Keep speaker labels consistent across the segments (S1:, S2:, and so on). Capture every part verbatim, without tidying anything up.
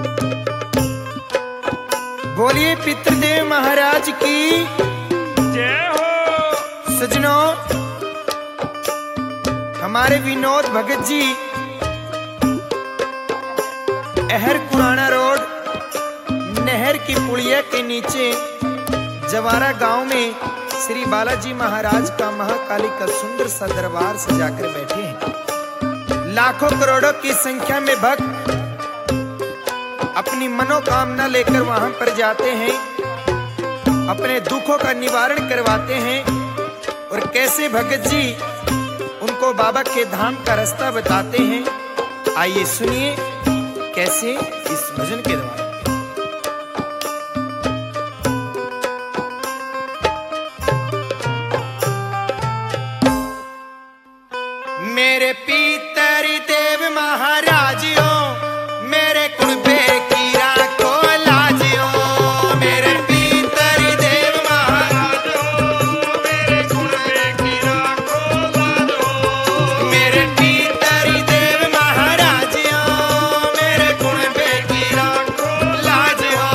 S1: बोलिए पितृदेव महाराज की
S2: जय हो।
S1: सजनों, हमारे विनोद भगत जी अहर पुराना रोड नहर की पुलिया के नीचे जवारा गांव में श्री बालाजी महाराज का महाकाली का सुंदर सा दरबार सजाकर बैठे हैं। लाखों करोड़ों की संख्या में भक्त अपनी मनोकामना लेकर वहां पर जाते हैं, अपने दुखों का निवारण करवाते हैं। और कैसे भगत जी उनको बाबा के धाम का रास्ता बताते हैं, आइए सुनिए कैसे इस भजन के द्वारा। मेरे पितर देव महाराजियों, मेरे कुलबे की राखो लाजियो। मेरे पितर देव महाराजो, मेरे कुलबे की राखो लाजो। मेरे पितर देव महाराजियों, मेरे कुलबे की राखो लाजियो।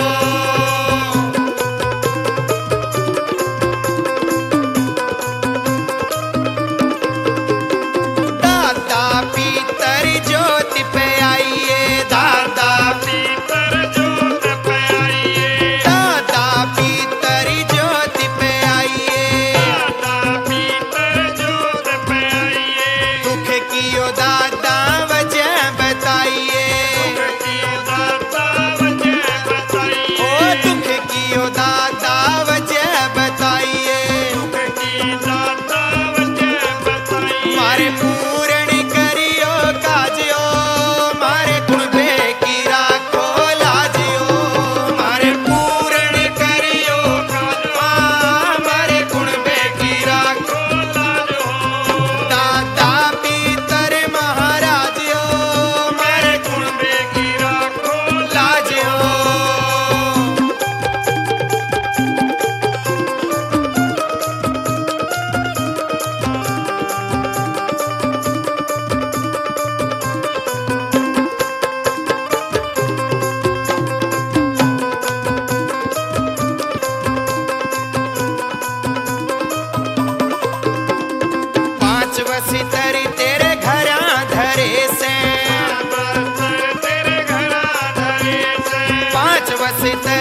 S1: दादा पितर ज्योति पे आइए, दादा
S2: पीतर जोत पे आइए,
S1: दादा पितर ज्योति पे आइए।
S2: दादा पीतर जोत पे आइए।
S1: दुख कियो दादा वजह बताइए,
S2: की दाता वजह बताइए।
S1: ओ दुख कियो दादा वजह बताइए।
S2: की दाता वजह बताइए।
S1: मारे पूर्ण करियो काजियो, मारे कुलबे की राखो लाजियो। मारे पूर्ण करियो काजियो, मारे कुलबे की राखो। दादा पितर महाराजियो, मारे
S2: कुलबे की राखो
S1: लाजियो। पांच वसीतरी तेरे घरा धरे से,
S2: बरतर तेरे घरा धरे से।
S1: पांच वसीतरी